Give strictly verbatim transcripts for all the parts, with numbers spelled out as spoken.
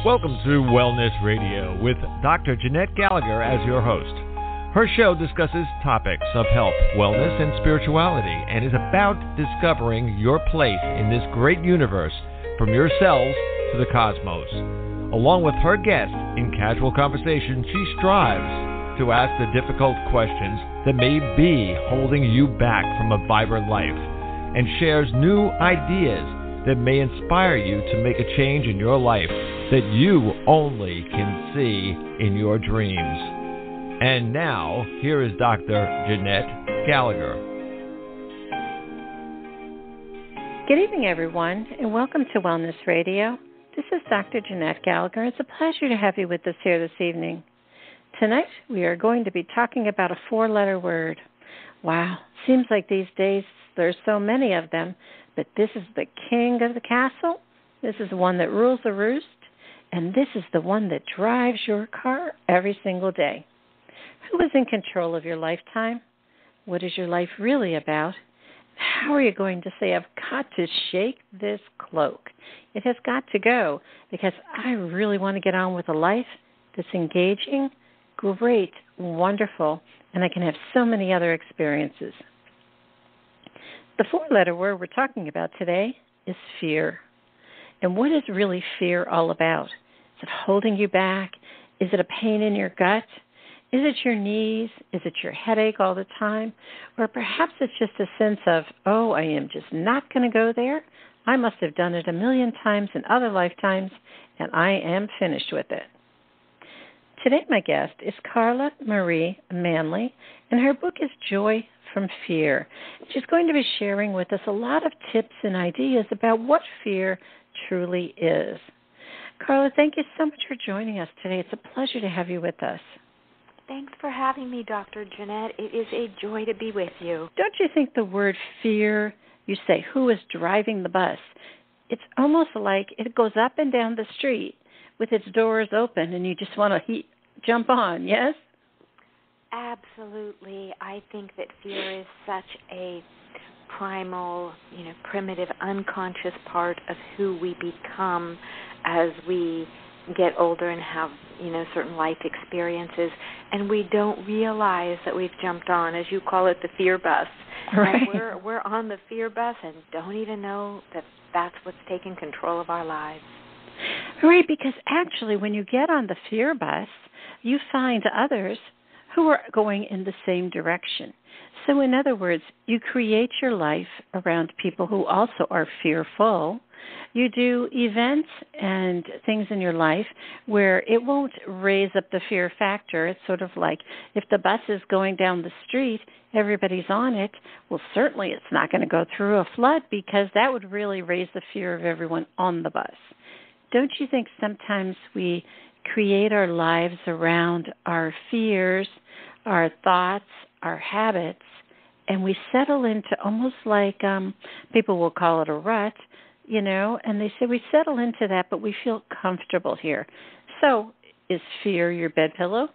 Welcome to Wellness Radio with Doctor Jeanette Gallagher as your host. Her show discusses topics of health, wellness, and spirituality and is about discovering your place in this great universe from your cells to the cosmos. Along with her guests, in casual conversation, she strives to ask the difficult questions that may be holding you back from a vibrant life and shares new ideas that may inspire you to make a change in your life that you only can see in your dreams. And now, here is Doctor Jeanette Gallagher. Good evening, everyone, and welcome to Wellness Radio. This is Doctor Jeanette Gallagher. It's a pleasure to have you with us here this evening. Tonight, we are going to be talking about a four-letter word. Wow, seems like these days there's so many of them, but this is the king of the castle. This is the one that rules the roost. And this is the one that drives your car every single day. Who is in control of your lifetime? What is your life really about? How are you going to say, I've got to shake this cloak? It has got to go because I really want to get on with a life that's engaging, great, wonderful, and I can have so many other experiences. The four-letter word we're talking about today is fear. And what is really fear all about? Is it holding you back? Is it a pain in your gut? Is it your knees? Is it your headache all the time? Or perhaps it's just a sense of, oh, I am just not going to go there. I must have done it a million times in other lifetimes, and I am finished with it. Today, my guest is Carla Marie Manley, and her book is Joy from Fear. She's going to be sharing with us a lot of tips and ideas about what fear truly is. Carla, thank you so much for joining us today. It's a pleasure to have you with us. Thanks for having me, Doctor Jeanette. It is a joy to be with you. Don't you think the word fear, you say, who is driving the bus? It's almost like it goes up and down the street with its doors open and you just want to he- jump on, yes? Absolutely. I think that fear is such a primal, you know, primitive, unconscious part of who we become as we get older and have, you know, certain life experiences, and we don't realize that we've jumped on, as you call it, the fear bus. Right. And we're we're on the fear bus and don't even know that that's what's taking control of our lives. Right, because actually when you get on the fear bus, you find others who are going in the same direction. So in other words, you create your life around people who also are fearful. You do events and things in your life where it won't raise up the fear factor. It's sort of like if the bus is going down the street, everybody's on it. Well, certainly it's not going to go through a flood because that would really raise the fear of everyone on the bus. Don't you think sometimes we create our lives around our fears, our thoughts, our habits, and we settle into almost like um, people will call it a rut, you know, and they say we settle into that, but we feel comfortable here. So is fear your bed pillow?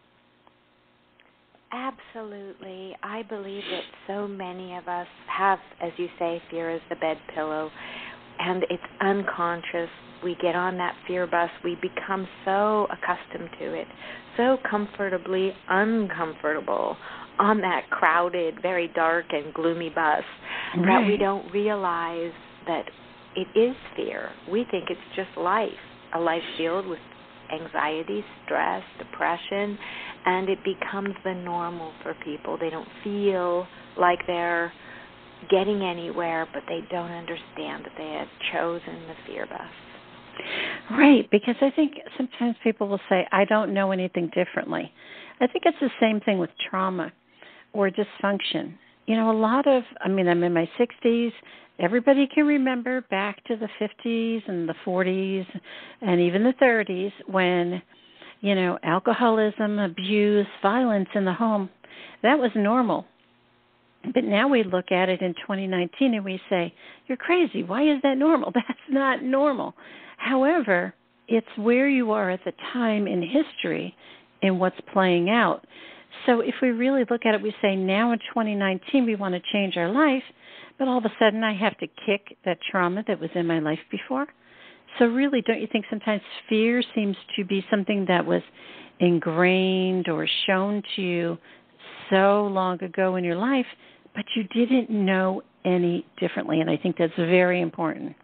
Absolutely. I believe that so many of us have, as you say, fear as the bed pillow, and it's unconscious. We get on that fear bus. We become so accustomed to it, so comfortably uncomfortable on that crowded, very dark and gloomy bus, right, that we don't realize that it is fear. We think it's just life, a life filled with anxiety, stress, depression, and it becomes the normal for people. They don't feel like they're getting anywhere, but they don't understand that they have chosen the fear bus. Right, because I think sometimes people will say, I don't know anything differently. I think it's the same thing with trauma or dysfunction. You know, a lot of, I mean, I'm in my sixties. Everybody can remember back to the fifties and the forties and even the thirties when, you know, alcoholism, abuse, violence in the home, that was normal. But now we look at it in twenty nineteen and we say, you're crazy. Why is that normal? That's not normal. However, it's where you are at the time in history and what's playing out. So if we really look at it, we say now in twenty nineteen we want to change our life, but all of a sudden I have to kick that trauma that was in my life before. So really, don't you think sometimes fear seems to be something that was ingrained or shown to you so long ago in your life, but you didn't know any differently? And I think that's very important.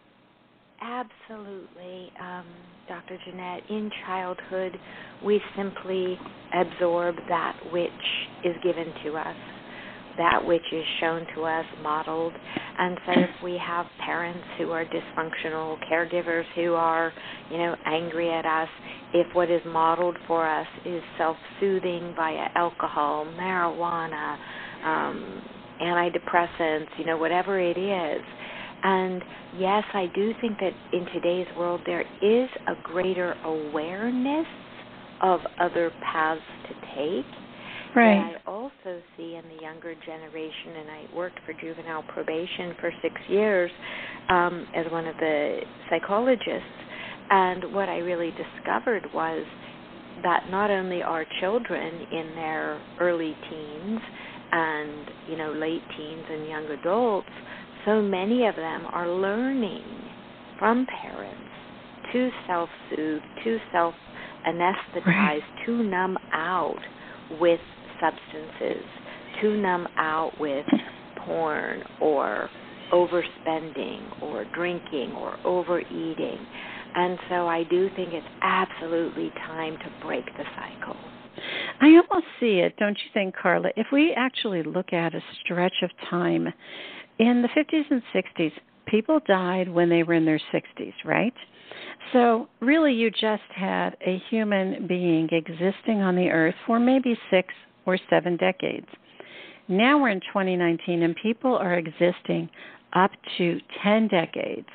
Absolutely, um, Doctor Jeanette. In childhood, we simply absorb that which is given to us, that which is shown to us, modeled. And so if we have parents who are dysfunctional, caregivers who are, you know, angry at us, if what is modeled for us is self-soothing via alcohol, marijuana, um, antidepressants, you know, whatever it is. And yes, I do think that in today's world there is a greater awareness of other paths to take. Right. But I also see in the younger generation, and I worked for juvenile probation for six years um, as one of the psychologists, and what I really discovered was that not only are children in their early teens and, you know, late teens and young adults, so many of them are learning from parents to self-soothe, to self-anesthetize, right. to numb out with substances, to numb out with porn or overspending or drinking or overeating. And so I do think it's absolutely time to break the cycle. I almost see it, don't you think, Carla? If we actually look at a stretch of time, in the fifties and sixties, people died when they were in their sixties, right? So really you just had a human being existing on the earth for maybe six or seven decades. Now we're in twenty nineteen and people are existing up to ten decades.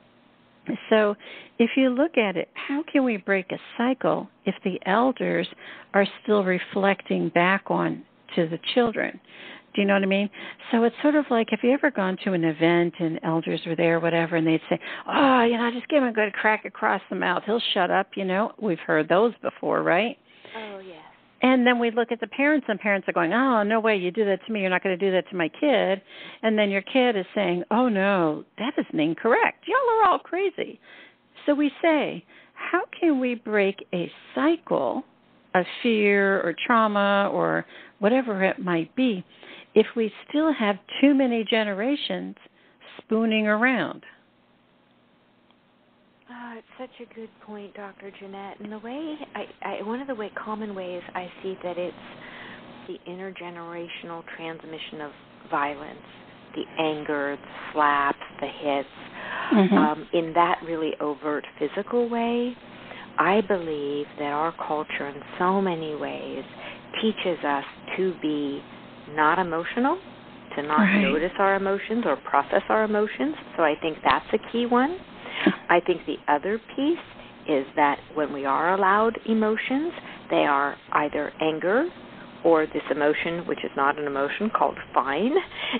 So if you look at it, how can we break a cycle if the elders are still reflecting back on to the children? Do you know what I mean? So it's sort of like, have you ever gone to an event and elders were there or whatever, and they'd say, oh, you know, just give him a good crack across the mouth. He'll shut up, you know. We've heard those before, right? Oh, yes. And then we look at the parents, and parents are going, oh, no way, you do that to me. You're not going to do that to my kid. And then your kid is saying, oh, no, that isn't incorrect. Y'all are all crazy. So we say, how can we break a cycle of fear or trauma or whatever it might be if we still have too many generations spooning around? Oh, it's such a good point, Doctor Jeanette. And the way I, I, one of the way, common ways I see that it's the intergenerational transmission of violence, the anger, the slaps, the hits, mm-hmm. um, in that really overt physical way. I believe that our culture in so many ways teaches us to be not emotional, to not right. notice our emotions or process our emotions. So I think that's a key one. I think the other piece is that when we are allowed emotions, they are either anger or this emotion, which is not an emotion, called fine.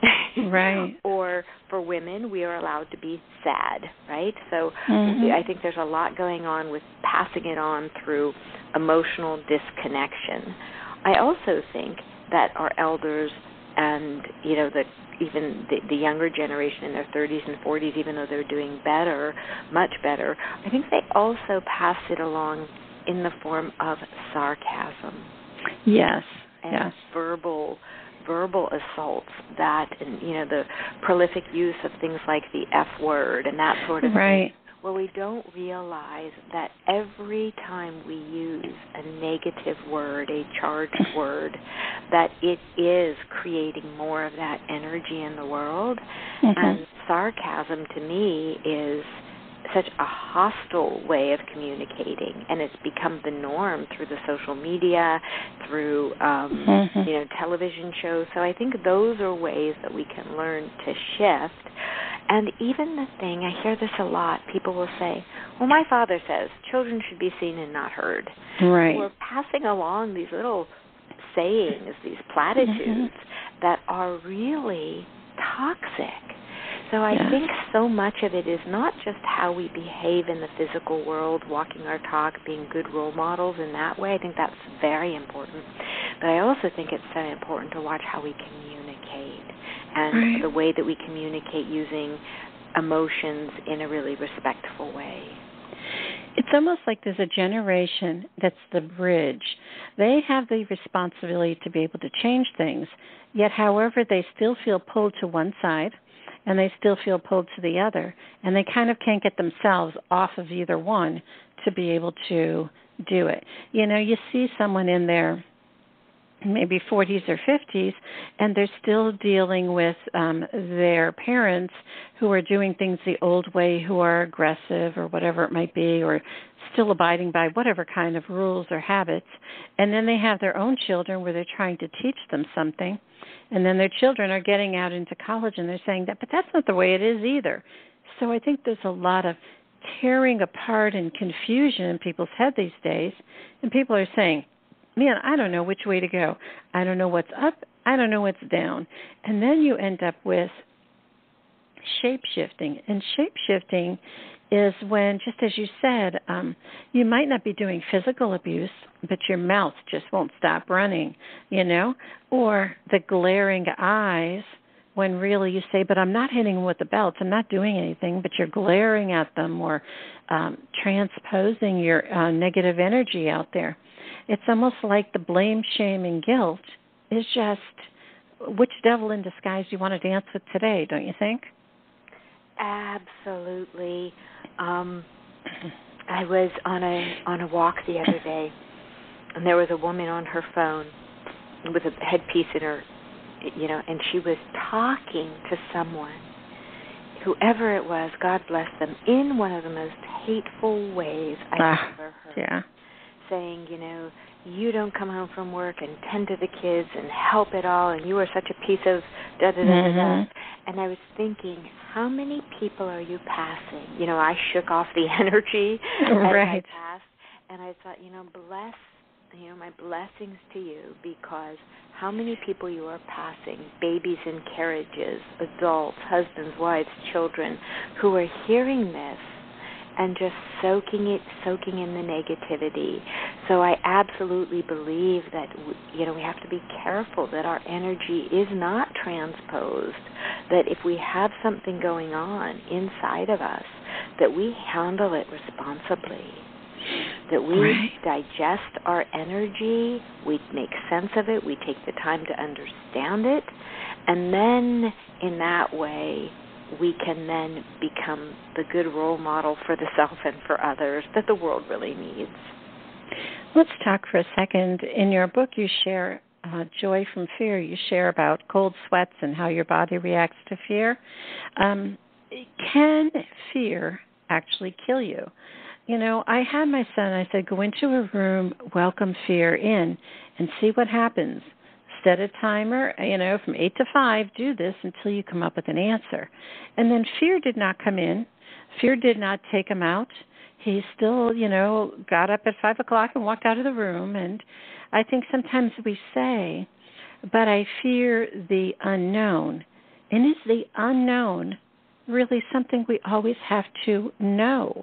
Right. Or for women, we are allowed to be sad, right? So mm-hmm. I think there's a lot going on with passing it on through emotional disconnection. I also think that our elders and, you know, the even the, the younger generation in their thirties and forties, even though they're doing better, much better, I think they also pass it along in the form of sarcasm. Yes, and yes. verbal verbal assaults that, and, you know, the prolific use of things like the F word and that sort of right. thing. Well, we don't realize that every time we use a negative word, a charged word, that it is creating more of that energy in the world. Mm-hmm. And sarcasm, to me, is such a hostile way of communicating, and it's become the norm through the social media, through um, mm-hmm. you know, television shows. So I think those are ways that we can learn to shift. And even the thing, I hear this a lot, people will say, well, my father says children should be seen and not heard. Right. We're passing along these little sayings, these platitudes mm-hmm. that are really toxic. So I yeah. think so much of it is not just how we behave in the physical world, walking our talk, being good role models in that way. I think that's very important. But I also think it's so important to watch how we communicate and right. the way that we communicate using emotions in a really respectful way. It's almost like there's a generation that's the bridge. They have the responsibility to be able to change things, yet however they still feel pulled to one side and they still feel pulled to the other, and they kind of can't get themselves off of either one to be able to do it. You know, you see someone in their maybe forties or fifties, and they're still dealing with um, their parents who are doing things the old way, who are aggressive or whatever it might be, or still abiding by whatever kind of rules or habits. And then they have their own children where they're trying to teach them something, and then their children are getting out into college and they're saying that, but that's not the way it is either. So I think there's a lot of tearing apart and confusion in people's head these days, and people are saying, man, I don't know which way to go. I don't know what's up. I don't know what's down. And then you end up with shape-shifting. And shape-shifting is when, just as you said, um, you might not be doing physical abuse, but your mouth just won't stop running, you know, or the glaring eyes when really you say, but I'm not hitting them with the belts. I'm not doing anything, but you're glaring at them or um, transposing your uh, negative energy out there. It's almost like the blame, shame, and guilt is just which devil in disguise you want to dance with today, don't you think? Absolutely. Um, I was on a on a walk the other day, and there was a woman on her phone with a headpiece in her, you know, and she was talking to someone, whoever it was, God bless them, in one of the most hateful ways I've ah, ever heard. Yeah. Saying, you know, you don't come home from work and tend to the kids and help it all, and you are such a piece of da da da da da. And I was thinking, how many people are you passing? You know, I shook off the energy right. as I passed, and I thought, you know, bless, you know, my blessings to you, because how many people you are passing, babies in carriages, adults, husbands, wives, children, who are hearing this and just soaking it, soaking in the negativity. So I absolutely believe that, you know, we have to be careful that our energy is not transposed, that if we have something going on inside of us, that we handle it responsibly, that we right. digest our energy, we make sense of it, we take the time to understand it, and then in that way, we can then become the good role model for the self and for others that the world really needs. Let's talk for a second. In your book, you share uh, Joy from Fear. You share about cold sweats and how your body reacts to fear. Um, can fear actually kill you? You know, I had my son, I said, go into a room, welcome fear in, and see what happens. Set a timer, you know, from eight to five, do this until you come up with an answer. And then fear did not come in. Fear did not take him out. He still, you know, got up at five o'clock and walked out of the room. And I think sometimes we say, but I fear the unknown. And is the unknown really something we always have to know?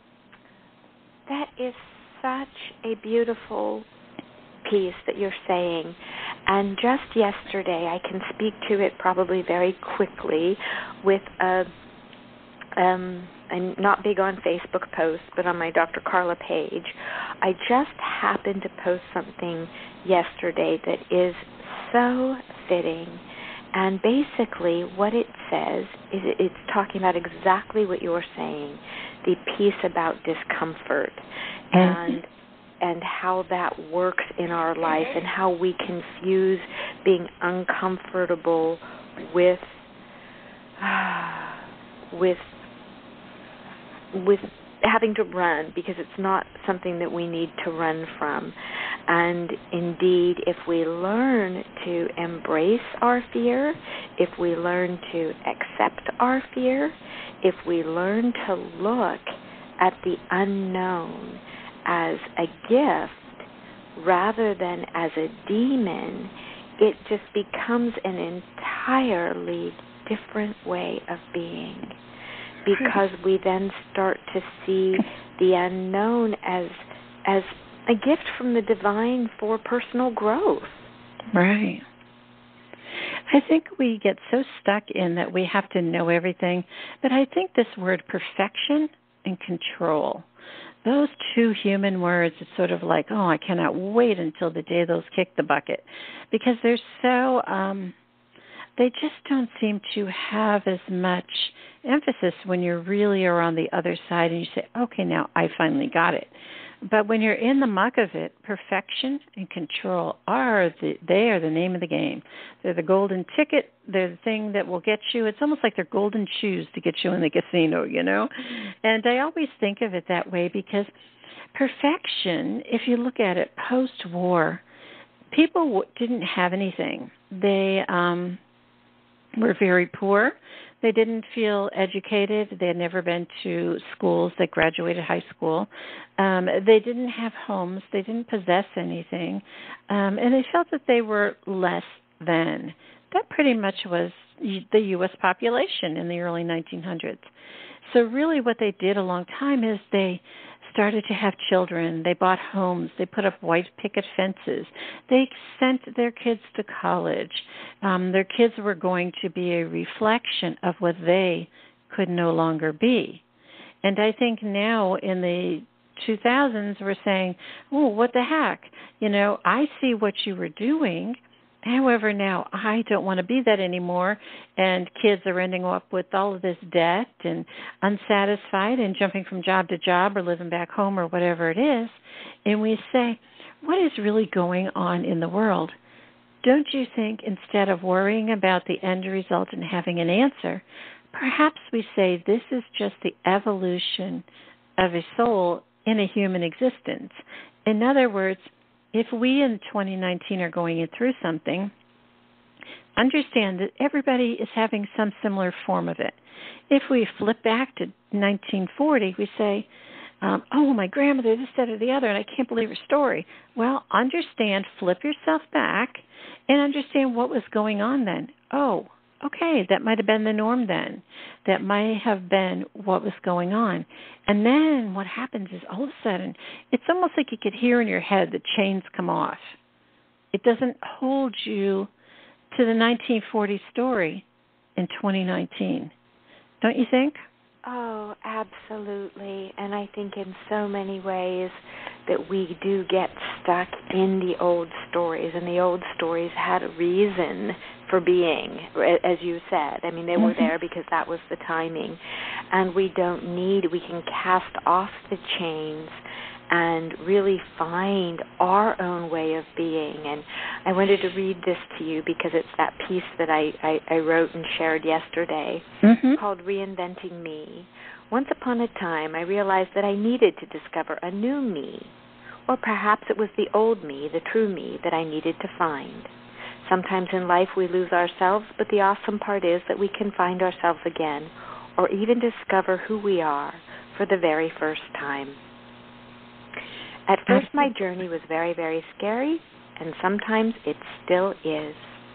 That is such a beautiful piece that you're saying. And just yesterday, I can speak to it probably very quickly with a, um, I'm not big on Facebook posts, but on my Doctor Carla page, I just happened to post something yesterday that is so fitting. And basically what it says is it's talking about exactly what you're saying, the piece about discomfort and and how that works in our life and how we confuse being uncomfortable with uh, with with having to run, because it's not something that we need to run from. And indeed, if we learn to embrace our fear, if we learn to accept our fear, if we learn to look at the unknown as a gift rather than as a demon, it just becomes an entirely different way of being, because we then start to see the unknown as as a gift from the divine for personal growth. Right. I think we get so stuck in that we have to know everything, but I think this word perfection and control, those two human words, it's sort of like, oh, I cannot wait until the day those kick the bucket, because they're so, um, they just don't seem to have as much emphasis when you really are on the other side and you say, okay, now I finally got it. But when you're in the muck of it, perfection and control are the, they are the name of the game. They're the golden ticket. They're the thing that will get you. It's almost like they're golden shoes to get you in the casino, you know. And I always think of it that way because perfection, if you look at it post-war, people didn't have anything. They um, were very poor. They didn't feel educated. They had never been to schools that graduated high school. Um, they didn't have homes. They didn't possess anything. Um, and they felt that they were less than. That pretty much was the U S population in the early nineteen hundreds. So really what they did a long time is they started to have children. They bought homes. They put up white picket fences. They sent their kids to college. Um, their kids were going to be a reflection of what they could no longer be. And I think now in the two thousands, we're saying, oh, what the heck? You know, I see what you were doing. However, now I don't want to be that anymore, and kids are ending up with all of this debt and unsatisfied and jumping from job to job or living back home or whatever it is. And we say, what is really going on in the world? Don't you think instead of worrying about the end result and having an answer, perhaps we say this is just the evolution of a soul in a human existence? In other words, if we in twenty nineteen are going through something, understand that everybody is having some similar form of it. If we flip back to nineteen forty, we say, um, oh, my grandmother, this, that, or the other, and I can't believe her story. Well, understand, flip yourself back, and understand what was going on then. Oh, okay, that might have been the norm then. That might have been what was going on. And then what happens is all of a sudden, it's almost like you could hear in your head the chains come off. It doesn't hold you to the nineteen forty story in twenty nineteen. Don't you think? Oh, absolutely. And I think in so many ways that we do get stuck in the old stories, and the old stories had a reason for being, as you said. I mean, they were mm-hmm. there because that was the timing. And we don't need, we can cast off the chains and really find our own way of being. And I wanted to read this to you because it's that piece that I, I, I wrote and shared yesterday mm-hmm. called Reinventing Me. Once upon a time, I realized that I needed to discover a new me. Or perhaps it was the old me, the true me, that I needed to find. Sometimes in life we lose ourselves, but the awesome part is that we can find ourselves again, or even discover who we are for the very first time. At first, my journey was very, very scary, and sometimes it still is.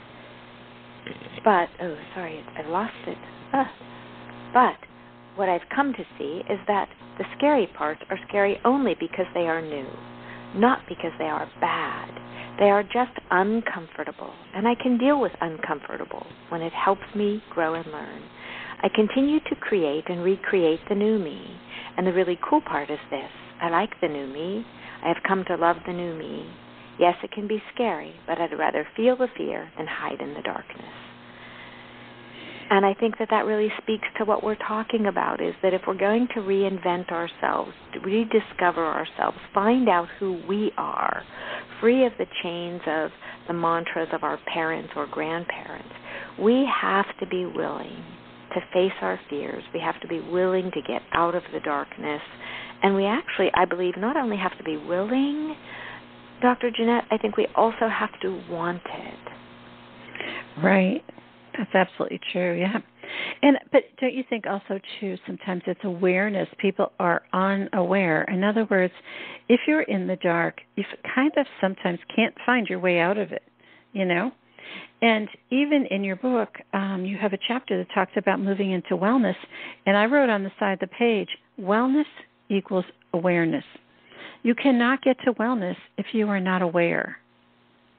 But, oh, sorry, I lost it. Ah. But what I've come to see is that the scary parts are scary only because they are new, not because they are bad. They are just uncomfortable, and I can deal with uncomfortable when it helps me grow and learn. I continue to create and recreate the new me, and the really cool part is this. I like the new me. I have come to love the new me. Yes, it can be scary, but I'd rather feel the fear than hide in the darkness. And I think that that really speaks to what we're talking about, is that if we're going to reinvent ourselves, rediscover ourselves, find out who we are, free of the chains of the mantras of our parents or grandparents, we have to be willing to face our fears. We have to be willing to get out of the darkness. And we actually, I believe, not only have to be willing, Doctor Jeanette, I think we also have to want it. Right. That's absolutely true, yeah. And but don't you think also, too, sometimes it's awareness. People are unaware. In other words, if you're in the dark, you kind of sometimes can't find your way out of it, you know? And even in your book, um, you have a chapter that talks about moving into wellness. And I wrote on the side of the page, wellness equals awareness. You cannot get to wellness if you are not aware.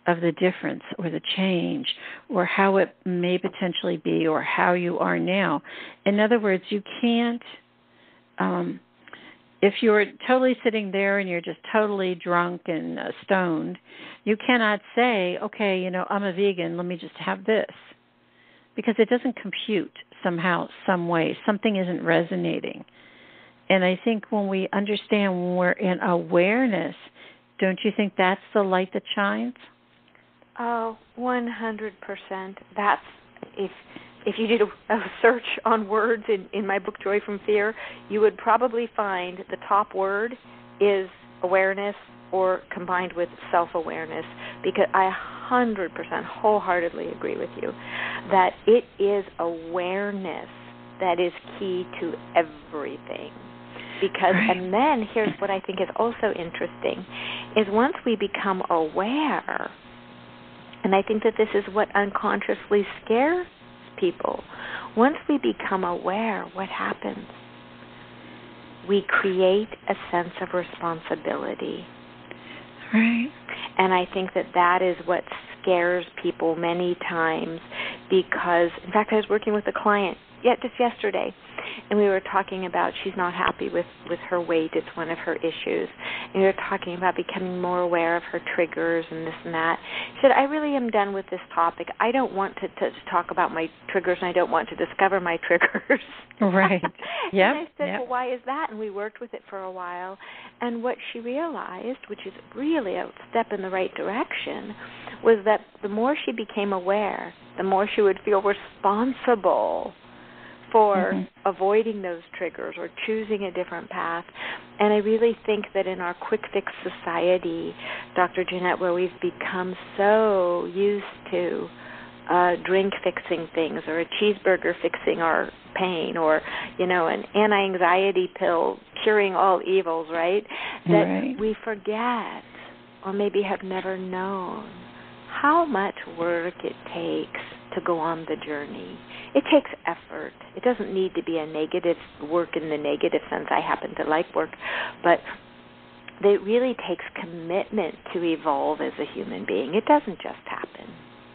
of the difference or the change or how it may potentially be or how you are now. In other words, you can't, um, if you're totally sitting there and you're just totally drunk and uh, stoned, you cannot say, okay, you know, I'm a vegan, let me just have this. Because it doesn't compute somehow, some way. Something isn't resonating. And I think when we understand when we're in awareness, don't you think that's the light that shines? Oh, one hundred percent. That's, if if you did a, a search on words in, in my book, Joy from Fear, you would probably find the top word is awareness or combined with self-awareness, because I one hundred percent wholeheartedly agree with you that it is awareness that is key to everything. Because, right. And then here's what I think is also interesting, is once we become aware, and I think that this is what unconsciously scares people, once we become aware, what happens? We create a sense of responsibility. Right. And I think that that is what scares people many times, because, in fact, I was working with a client yet just yesterday, and we were talking about she's not happy with, with her weight. It's one of her issues. And we were talking about becoming more aware of her triggers and this and that. She said, I really am done with this topic. I don't want to, to, to talk about my triggers, and I don't want to discover my triggers. Right. Yep. And I said, yep. well, why is that? And we worked with it for a while. And what she realized, which is really a step in the right direction, was that the more she became aware, the more she would feel responsible for mm-hmm. avoiding those triggers or choosing a different path. And I really think that in our quick fix society, Doctor Jeanette, where we've become so used to uh, drink fixing things, or a cheeseburger fixing our pain, or, you know, an anti-anxiety pill curing all evils, right? That right. we forget, or maybe have never known, how much work it takes to go on the journey. It takes effort. It doesn't need to be a negative work in the negative sense. I happen to like work, but it really takes commitment to evolve as a human being. It doesn't just happen.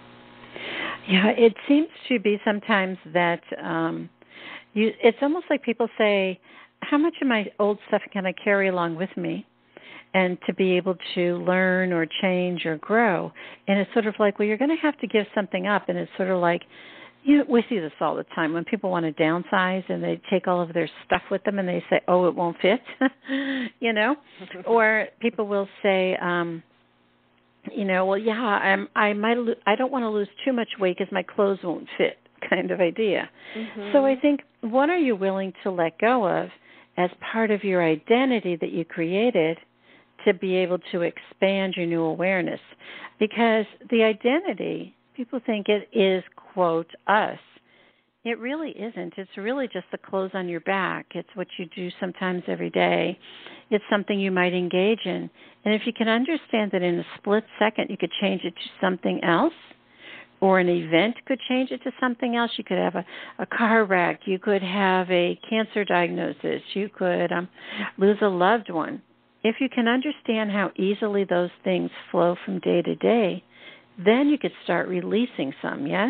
Yeah, it seems to be sometimes that um, you. It's almost like people say, how much of my old stuff can I carry along with me? And to be able to learn or change or grow. And it's sort of like, well, you're going to have to give something up. And it's sort of like, you know, we see this all the time when people want to downsize and they take all of their stuff with them and they say, oh, it won't fit, you know. Or people will say, um, you know, well, yeah, I'm, I might, lo- I don't want to lose too much weight because my clothes won't fit, kind of idea. Mm-hmm. So I think, what are you willing to let go of as part of your identity that you created to be able to expand your new awareness? Because the identity, people think it is, quote, us. It really isn't. It's really just the clothes on your back. It's what you do sometimes every day. It's something you might engage in. And if you can understand that in a split second you could change it to something else, or an event could change it to something else. You could have a, a car wreck. You could have a cancer diagnosis. You could um, lose a loved one. If you can understand how easily those things flow from day to day, then you could start releasing some, yes?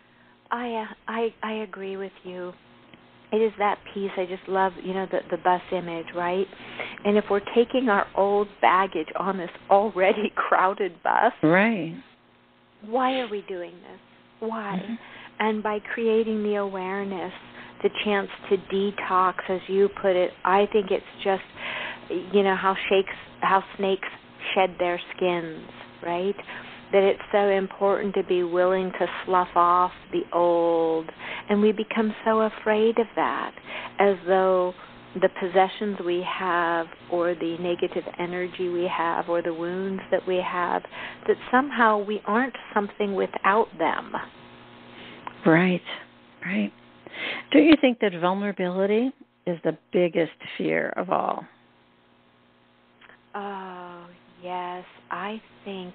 I uh, I I agree with you. It is that piece. I just love, you know, the, the bus image, right? And if we're taking our old baggage on this already crowded bus, right? Why are we doing this? Why? Mm-hmm. And by creating the awareness, the chance to detox, as you put it, I think it's just, you know, how shakes, how snakes shed their skins, right? That it's so important to be willing to slough off the old. And we become so afraid of that, as though the possessions we have, or the negative energy we have, or the wounds that we have, that somehow we aren't something without them. Right, right. Don't you think that vulnerability is the biggest fear of all? Oh, yes. I think...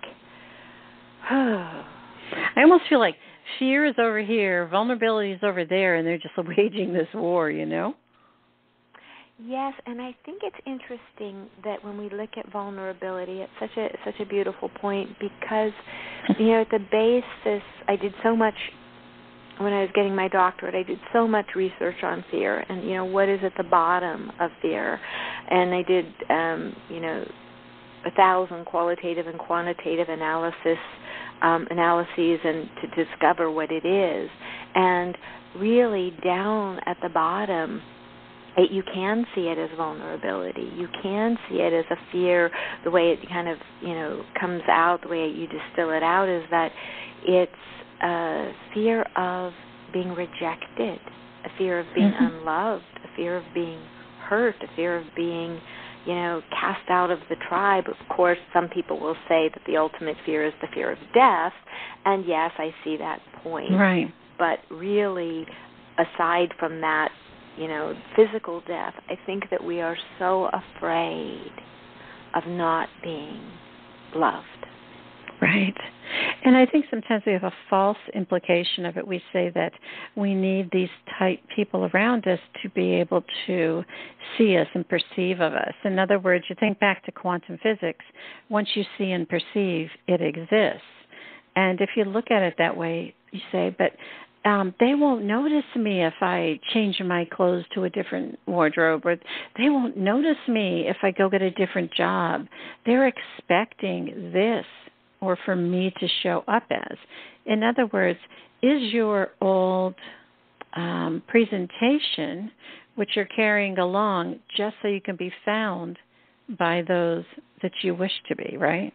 I almost feel like fear is over here, vulnerability is over there, and they're just waging this war, you know? Yes, and I think it's interesting that when we look at vulnerability, it's such a such a beautiful point because, you know, at the basis, I did so much when I was getting my doctorate. I did so much research on fear, and you know, what is at the bottom of fear, and I did, um, you know, a thousand qualitative and quantitative analysis um, analyses, and to discover what it is, and really down at the bottom. It, you can see it as vulnerability. You can see it as a fear. The way it kind of, you know, comes out, the way you distill it out, is that it's a fear of being rejected, a fear of being mm-hmm. unloved, a fear of being hurt, a fear of being, you know, cast out of the tribe. Of course, some people will say that the ultimate fear is the fear of death, and yes, I see that point. Right. But really, aside from that, you know, physical death, I think that we are so afraid of not being loved. Right. And I think sometimes we have a false implication of it. We say that we need these tight people around us to be able to see us and perceive of us. In other words, you think back to quantum physics. Once you see and perceive, it exists. And if you look at it that way, you say, but Um, they won't notice me if I change my clothes to a different wardrobe, or they won't notice me if I go get a different job. They're expecting this, or for me to show up as. In other words, is your old um, presentation, which you're carrying along, just so you can be found by those that you wish to be, right?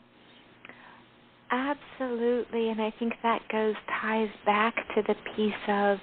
Absolutely, and I think that goes ties back to the piece of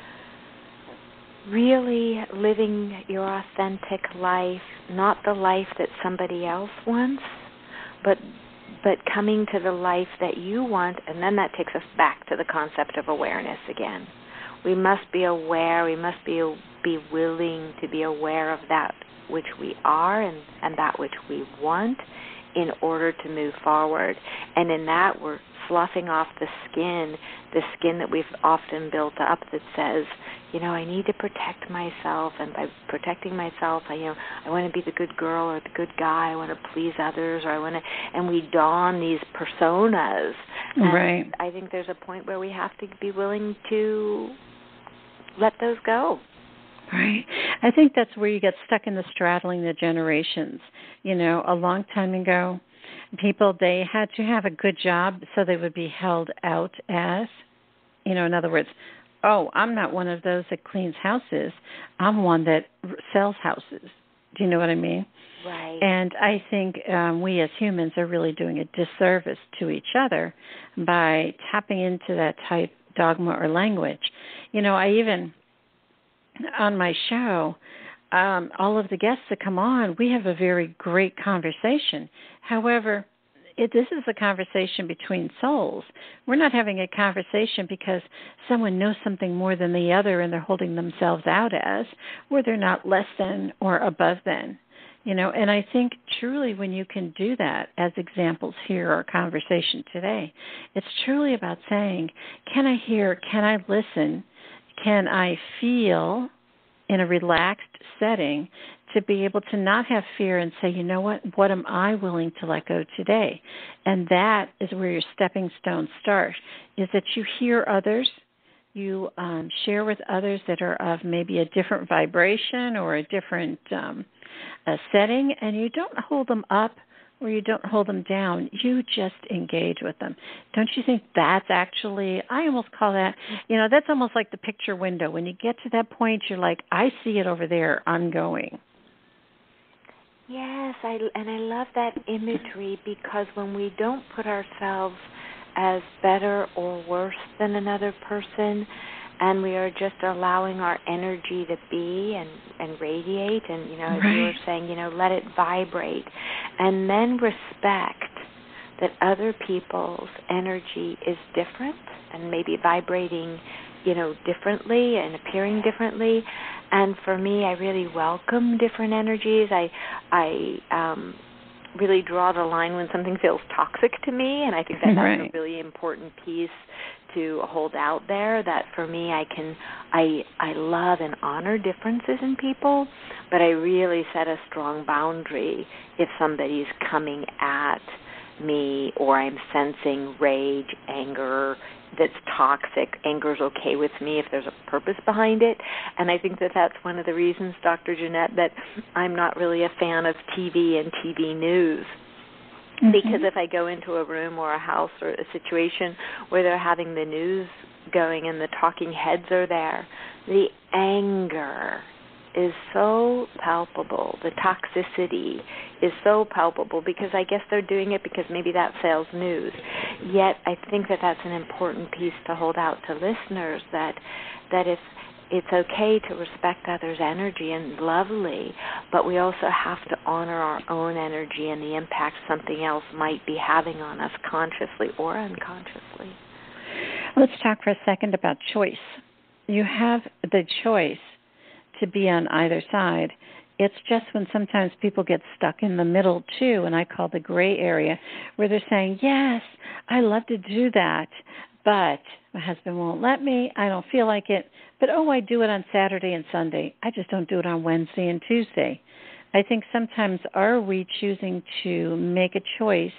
really living your authentic life, not the life that somebody else wants, but but coming to the life that you want, and then that takes us back to the concept of awareness again. We must be aware, we must be be willing to be aware of that which we are and, and that which we want, in order to move forward. And in that, we're sloughing off the skin, the skin that we've often built up that says, you know, I need to protect myself, and by protecting myself, I, you know, I want to be the good girl or the good guy, I want to please others, or I want to, and we don these personas. And right. I think there's a point where we have to be willing to let those go. Right. I think that's where you get stuck in the straddling the generations. You know, a long time ago, people, they had to have a good job so they would be held out as, you know, in other words, oh, I'm not one of those that cleans houses. I'm one that sells houses. Do you know what I mean? Right. And I think um, we as humans are really doing a disservice to each other by tapping into that type dogma or language. You know, I even... on my show, um, all of the guests that come on, we have a very great conversation. However, it, this is a conversation between souls. We're not having a conversation because someone knows something more than the other and they're holding themselves out as, or they're not less than or above than. You know, and I think truly when you can do that, as examples here, our conversation today, it's truly about saying, can I hear, can I listen, can I feel in a relaxed setting to be able to not have fear and say, you know what, what am I willing to let go today? And that is where your stepping stones start, is that you hear others, you um, share with others that are of maybe a different vibration or a different um, a setting, and you don't hold them up or you don't hold them down. You just engage with them. Don't you think that's actually, I almost call that, you know, that's almost like the picture window. When you get to that point, you're like, I see it over there. I'm going. Yes, I, and I love that imagery, because when we don't put ourselves as better or worse than another person, and we are just allowing our energy to be and, and radiate, and, you know, as right. you were saying, you know, let it vibrate, and then respect that other people's energy is different and maybe vibrating, you know, differently and appearing differently. And for me, I really welcome different energies. I, I um, really draw the line when something feels toxic to me, and I think that that's right. a really important piece to hold out there, that for me I can I I love and honor differences in people, but I really set a strong boundary if somebody's coming at me or I'm sensing rage, anger that's toxic. Anger's okay with me if there's a purpose behind it. And I think that that's one of the reasons, Doctor Jeanette, that I'm not really a fan of T V and T V news. Mm-hmm. Because if I go into a room or a house or a situation where they're having the news going and the talking heads are there, the anger is so palpable. The toxicity is so palpable because I guess they're doing it because maybe that sells news. Yet I think that that's an important piece to hold out to listeners, that that if it's okay to respect others' energy and lovely, but we also have to honor our own energy and the impact something else might be having on us consciously or unconsciously. Let's talk for a second about choice. You have the choice to be on either side. It's just when sometimes people get stuck in the middle too, and I call the gray area, where they're saying, yes, I love to do that, but my husband won't let me, I don't feel like it, but oh, I do it on Saturday and Sunday. I just don't do it on Wednesday and Tuesday. I think sometimes are we choosing to make a choice,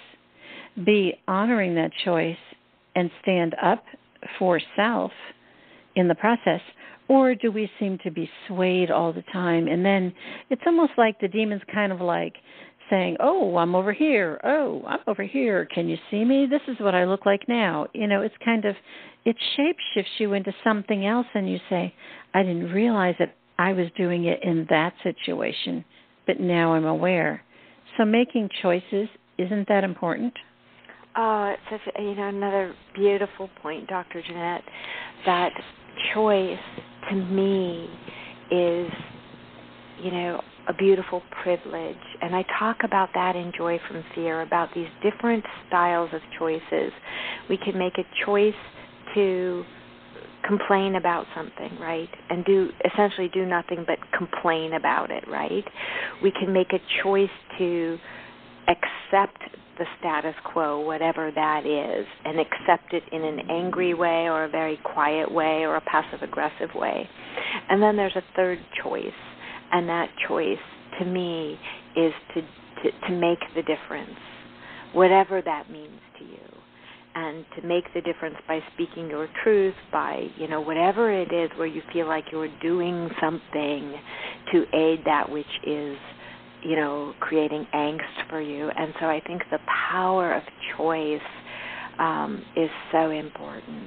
be honoring that choice, and stand up for self in the process, or do we seem to be swayed all the time? And then it's almost like the demon's kind of like saying, oh, I'm over here. Oh, I'm over here. Can you see me? This is what I look like now. You know, it's kind of, it shape-shifts you into something else, and you say, I didn't realize that I was doing it in that situation, but now I'm aware. So making choices, isn't that important? Oh, it's such a, you know, another beautiful point, Doctor Jeanette, that choice to me is, you know, a beautiful privilege. And I talk about that in Joy from Fear, about these different styles of choices. We can make a choice to complain about something, right, and do essentially do nothing but complain about it, right? We can make a choice to accept the status quo, whatever that is, and accept it in an angry way or a very quiet way or a passive-aggressive way. And then there's a third choice, and that choice, to me, is to, to, to make the difference, whatever that means to you, and to make the difference by speaking your truth, by, you know, whatever it is where you feel like you're doing something to aid that which is, you know, creating angst for you. And so I think the power of choice um, is so important.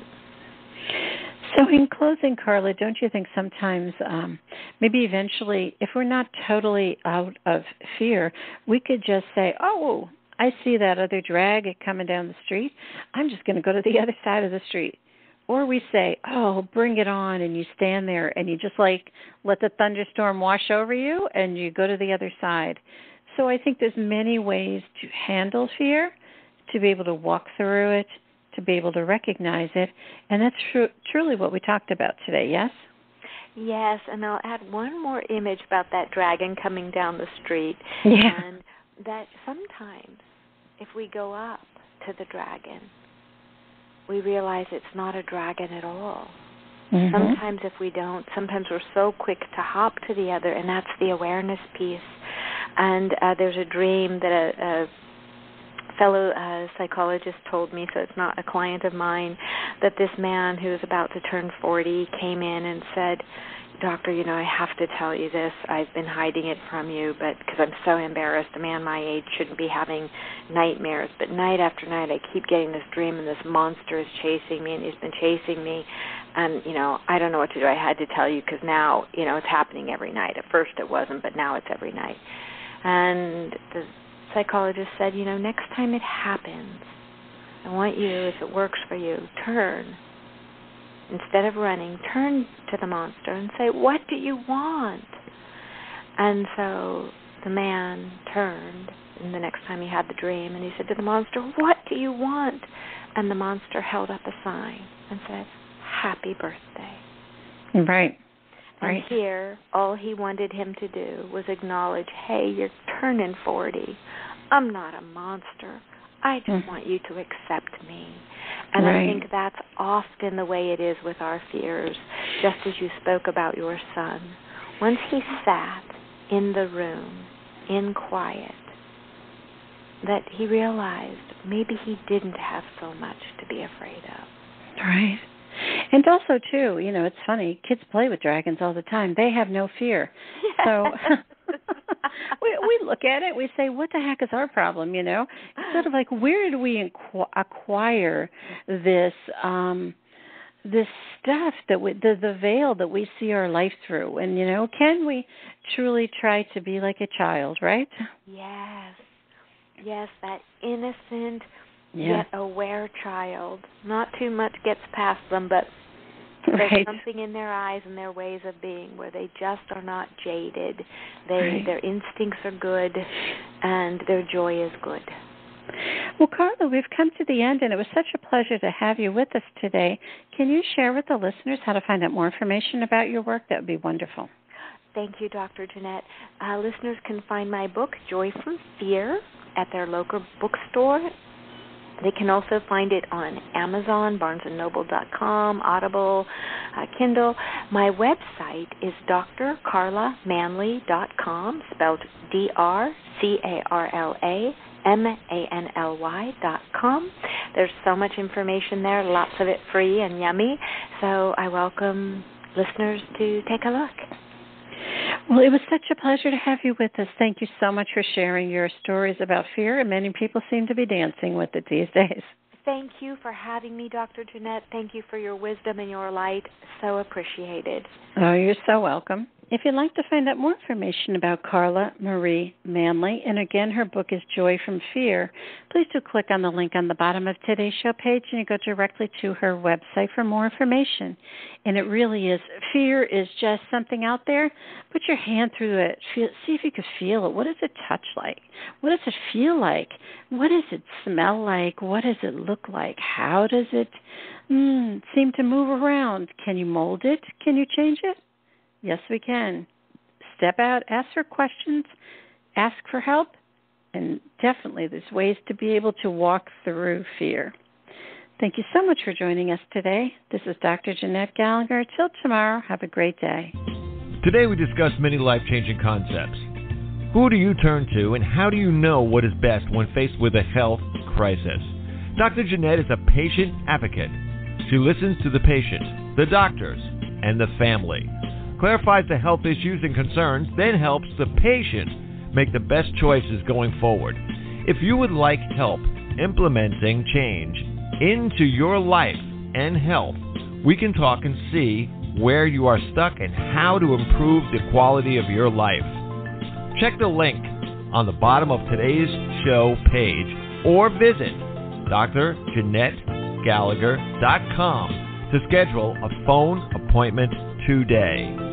So in closing, Carla, don't you think sometimes um, maybe eventually, if we're not totally out of fear, we could just say, oh, I see that other drag coming down the street. I'm just going to go to the other side of the street. Or we say, oh, bring it on, and you stand there and you just like let the thunderstorm wash over you and you go to the other side. So I think there's many ways to handle fear, to be able to walk through it, to be able to recognize it. And that's tr- truly what we talked about today, yes? Yes, and I'll add one more image about that dragon coming down the street. Yeah. And that sometimes if we go up to the dragon, we realize it's not a dragon at all. Mm-hmm. Sometimes if we don't, sometimes we're so quick to hop to the other, and that's the awareness piece. And uh, there's a dream that a, a fellow uh, psychologist told me, so it's not a client of mine, that this man who was about to turn forty came in and said, Doctor, you know, I have to tell you this. I've been hiding it from you, but because I'm so embarrassed. A man my age shouldn't be having nightmares. But night after night, I keep getting this dream, and this monster is chasing me, and he's been chasing me. And, you know, I don't know what to do. I had to tell you because now, you know, it's happening every night. At first it wasn't, but now it's every night. And the psychologist said, you know, next time it happens, I want you, if it works for you, turn. Instead of running, turn to the monster and say, what do you want? And so the man turned, and the next time he had the dream, and he said to the monster, what do you want? And the monster held up a sign and said, happy birthday. Right. And right. here, all he wanted him to do was acknowledge, hey, you're turning forty. I'm not a monster. I just mm. want you to accept me. And right. I think that's often the way it is with our fears, just as you spoke about your son, once he sat in the room, in quiet, that he realized maybe he didn't have so much to be afraid of. Right. And also, too, you know, it's funny, kids play with dragons all the time. They have no fear. Yes. So we, we look at it, we say, what the heck is our problem, you know? It's sort of like, where do we inqu- acquire this um, this stuff, that we, the, the veil that we see our life through? And, you know, can we truly try to be like a child, right? Yes. Yes, that innocent, yeah. yet aware child. Not too much gets past them, but right. there's something in their eyes and their ways of being where they just are not jaded. They, right. Their instincts are good, and their joy is good. Well, Carla, we've come to the end, and it was such a pleasure to have you with us today. Can you share with the listeners how to find out more information about your work? That would be wonderful. Thank you, Doctor Jeanette. Uh, listeners can find my book, Joy from Fear, at their local bookstore. They can also find it on Amazon, barnes and noble dot com, Audible, uh, Kindle. My website is d r carla manley dot com, spelled D R C A R L A M A N L Y dot com. There's so much information there, lots of it free and yummy, so I welcome listeners to take a look. Well, it was such a pleasure to have you with us. Thank you so much for sharing your stories about fear, and many people seem to be dancing with it these days. Thank you for having me, Doctor Jeanette. Thank you for your wisdom and your light. So appreciated. Oh, you're so welcome. If you'd like to find out more information about Carla Marie Manley, and again, her book is Joy from Fear, please do click on the link on the bottom of today's show page, and you go directly to her website for more information. And it really is, fear is just something out there. Put your hand through it. Feel, see if you can feel it. What does it touch like? What does it feel like? What does it smell like? What does it look like? How does it mm, seem to move around? Can you mold it? Can you change it? Yes, we can. Step out, ask for questions, ask for help, and definitely there's ways to be able to walk through fear. Thank you so much for joining us today. This is Doctor Jeanette Gallagher. Till tomorrow, have a great day. Today we discussed many life-changing concepts. Who do you turn to, and how do you know what is best when faced with a health crisis? Doctor Jeanette is a patient advocate. She listens to the patient, the doctors, and the family, clarifies the health issues and concerns, then helps the patient make the best choices going forward. If you would like help implementing change into your life and health, we can talk and see where you are stuck and how to improve the quality of your life. Check the link on the bottom of today's show page or visit D R Jeanette Gallagher dot com to schedule a phone appointment today.